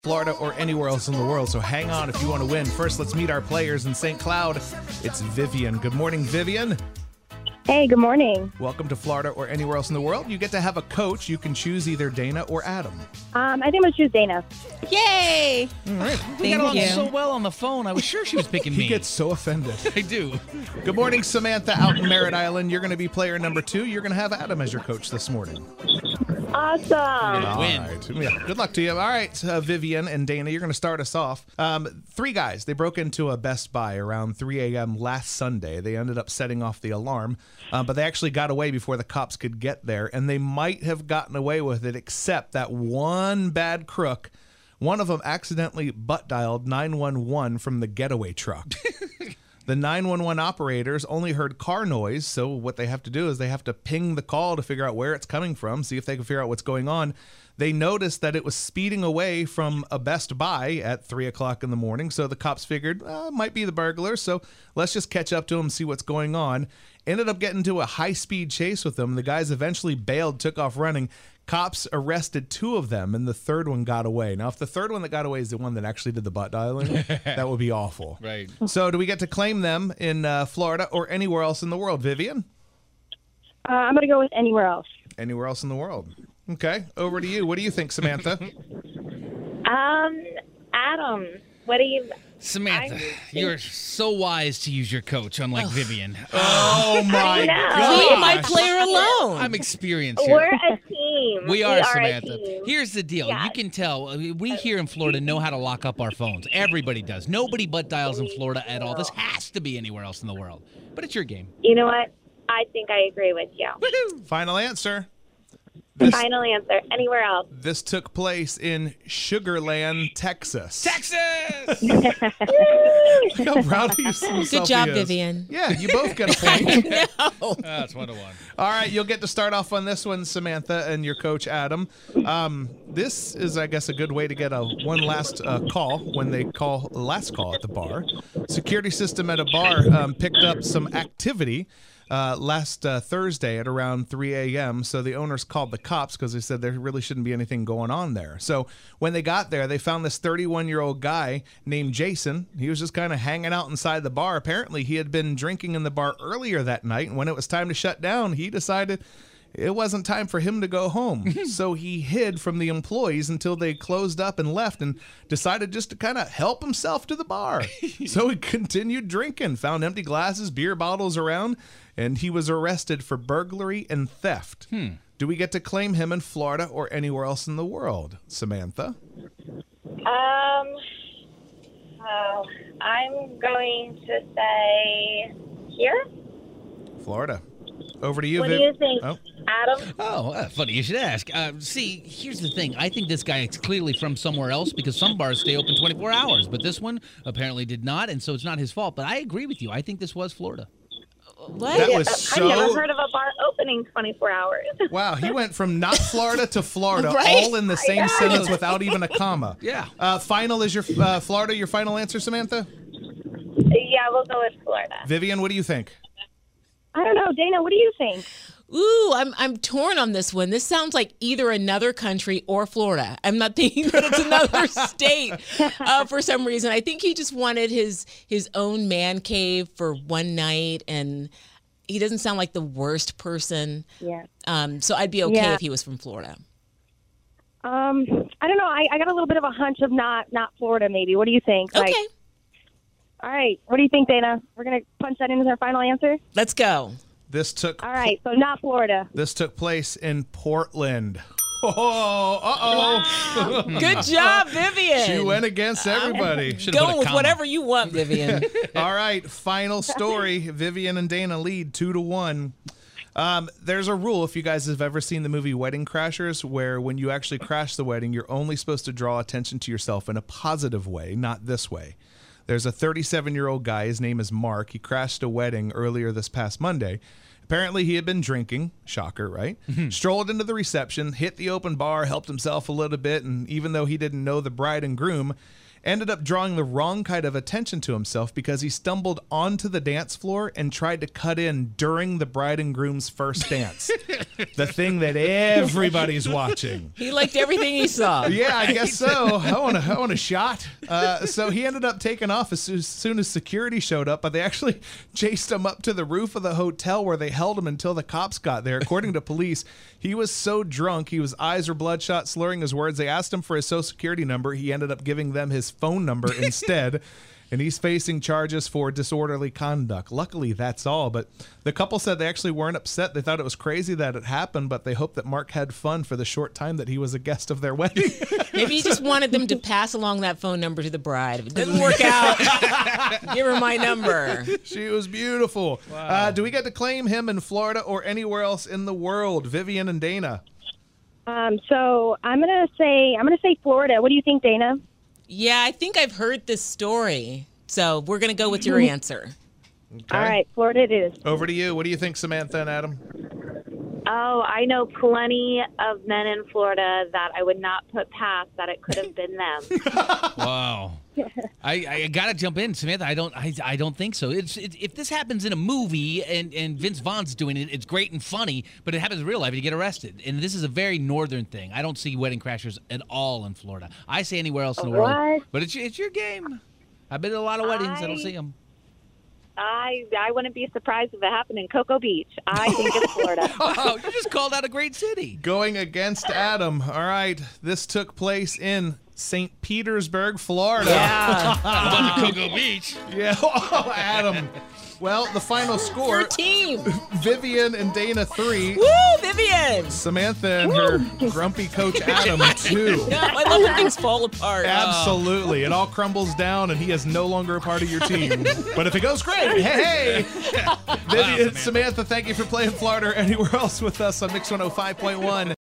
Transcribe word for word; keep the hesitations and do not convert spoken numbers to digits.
Florida, or anywhere else in the world. So hang on if you want to win. First, let's meet our players in Saint Cloud. It's Vivian. Good morning, Vivian. Hey, good morning. Welcome to Florida or anywhere else in the world. You get to have a coach. You can choose either Dana or Adam. Um, I think I'm going to choose Dana. Yay! All right. We Thank got along you. so well on the phone. I was sure she was picking me. He gets so offended. I do. Good morning, Samantha, out in Merritt Island. You're going to be player number two. You're going to have Adam as your coach this morning. Awesome. All Win. right. Yeah, good luck to you. All right, uh, Vivian and Dana, you're going to start us off. Um, three guys, they broke into a Best Buy around three a.m. last Sunday. They ended up setting off the alarm, uh, but they actually got away before the cops could get there, and they might have gotten away with it, except that one bad crook, one of them accidentally butt dialed nine one one from the getaway truck. The nine one one operators only heard car noise, so what they have to do is they have to ping the call to figure out where it's coming from, see if they can figure out what's going on. They noticed that it was speeding away from a Best Buy at three o'clock in the morning, so the cops figured, uh, it might be the burglar, so let's just catch up to him and see what's going on. Ended up getting into a high-speed chase with them. The guys eventually bailed, took off running. Cops arrested two of them, and the third one got away. Now, if the third one that got away is the one that actually did the butt dialing, that would be awful. Right. So do we get to claim them in uh, Florida or anywhere else in the world? Vivian? Uh, I'm going to go with anywhere else. Anywhere else in the world. Okay, over to you. What do you think, Samantha? Um, Adam, what do you? Samantha, I- you're so wise to use your coach, unlike Vivian. Oh, my I know. God. Leave my player alone. I'm experienced here. We're a team. We are, a Samantha. team. Here's the deal. Yeah. You can tell, uh, we here in Florida know how to lock up our phones. Everybody does. Nobody butt dials in Florida at all. This has to be anywhere else in the world. But it's your game. You know what? I think I agree with you. Final answer. This, Final answer. Anywhere else. this took place in Sugarland, Texas. Texas! Look how proud of you yourself Good job, he is. Vivian. Yeah, you both get a point. No. That's one to one. All right, you'll get to start off on this one, Samantha, and your coach, Adam. Um, this is, I guess, a good way to get a one last uh, call when they call last call at the bar. Security system at a bar um, picked up some activity uh, last uh, Thursday at around three a.m., so the owners called the cops because they said there really shouldn't be anything going on there. So when they got there, they found this thirty-one-year-old guy named Jason. He was just kind of hanging out inside the bar. Apparently, he had been drinking in the bar earlier that night, and when it was time to shut down, he decided it wasn't time for him to go home. So he hid from the employees until they closed up and left and decided just to kind of help himself to the bar. So he continued drinking, found empty glasses, beer bottles around, and he was arrested for burglary and theft. Hmm. Do we get to claim him in Florida or anywhere else in the world, Samantha? Um, oh, I'm going to say here. Florida. Over to you, What do Viv. you think, Oh. Adam? Oh, uh, funny you should ask. Uh, see, here's the thing. I think this guy is clearly from somewhere else because some bars stay open twenty-four hours, but this one apparently did not, and so it's not his fault. But I agree with you. I think this was Florida. What? That was Uh, so... I've never heard of a bar opening twenty-four hours. Wow, he went from not Florida to Florida Right? all in the same sentence without even a comma. Yeah. Uh, final is your uh, Florida, your final answer, Samantha? Yeah, we'll go with Florida. Vivian, what do you think? I don't know. Dana, what do you think? Ooh, I'm I'm torn on this one. This sounds like either another country or Florida. I'm not thinking that it's another state uh, for some reason. I think he just wanted his his own man cave for one night, and he doesn't sound like the worst person. Yeah. Um, so I'd be okay Yeah. if he was from Florida. Um, I don't know. I, I got a little bit of a hunch of not not Florida, maybe. What do you think? Okay, Like, all right. What do you think, Dana? We're going to punch that in as our final answer? let's go. This took All right. So not Florida. this took place in Portland. Oh, uh-oh. Good job, Vivian. She went against everybody. Should've put Going a with comma. whatever you want, Vivian. All right, final story. Vivian and Dana lead two to one. Um, there's a rule, if you guys have ever seen the movie Wedding Crashers, where when you actually crash the wedding, you're only supposed to draw attention to yourself in a positive way, not this way. There's a thirty-seven-year-old guy. His name is Mark. He crashed a wedding earlier this past Monday. Apparently, he had been drinking. Shocker, right? Strolled into the reception, hit the open bar, helped himself a little bit, and even though he didn't know the bride and groom, ended up drawing the wrong kind of attention to himself because he stumbled onto the dance floor and tried to cut in during the bride and groom's first dance. The thing that everybody's watching. He liked everything he saw. Yeah, I guess so. I want a, I want a shot. Uh, so he ended up taking off as soon, as soon as security showed up, but they actually chased him up to the roof of the hotel where they held him until the cops got there. According to police, he was so drunk, he was eyes were bloodshot, slurring his words. They asked him for his social security number. He ended up giving them his phone number instead. And he's facing charges for disorderly conduct. Luckily, that's all. But the couple said they actually weren't upset. They thought it was crazy that it happened, but they hope that Mark had fun for the short time that he was a guest of their wedding. Maybe he just wanted them to pass along that phone number to the bride. If it doesn't work out, give her my number. She was beautiful. Wow. Uh, do we get to claim him in Florida or anywhere else in the world? Vivian and Dana. Um, so I'm gonna say I'm gonna say Florida. What do you think, Dana? Yeah, I think I've heard this story. So we're going to go with your answer. Okay. All right, Florida it is. Over to you. What do you think, Samantha and Adam? Oh, I know plenty of men in Florida that I would not put past that it could have been them. Wow. I, I gotta jump in, Samantha. I don't I, I don't think so. It's it, if this happens in a movie and, and Vince Vaughn's doing it, it's great and funny. But it happens in real life, and you get arrested. And this is a very northern thing. I don't see wedding crashers at all in Florida. I say anywhere else in the What? world. But it's it's your game. I've been to a lot of weddings. I, I don't see them. I I wouldn't be surprised if it happened in Cocoa Beach. I think it's Florida. Oh, you just called out a great city. Going against Adam. All right. This took place in Saint Petersburg, Florida. Yeah. About to Cocoa Beach. Yeah. Oh, Adam. Well, the final score, Your team. Vivian and Dana three. Woo, Vivian. Samantha and her grumpy coach Adam two. No, I love when things fall apart. Absolutely. It all crumbles down and he is no longer a part of your team. But if it goes great, hey, hey. Vivian, Samantha, thank you for playing Florida or anywhere else with us on Mix one oh five point one.